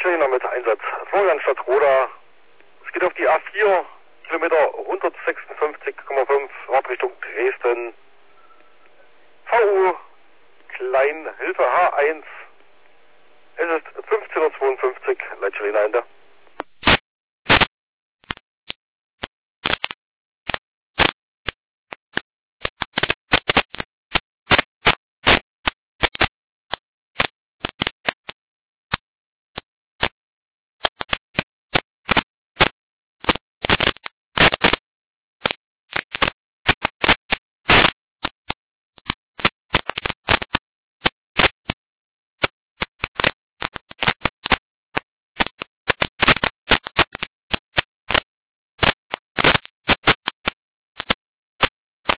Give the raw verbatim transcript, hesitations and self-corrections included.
Leitschweiner mit Einsatz Florian Stadtroda. Es geht auf die A vier, Kilometer hundertsechsundfünfzig Komma fünf, Fahrtrichtung Dresden. V U Klein Hilfe H eins. Es ist fünfzehn Uhr zweiundfünfzig, Leitschweiner Ende.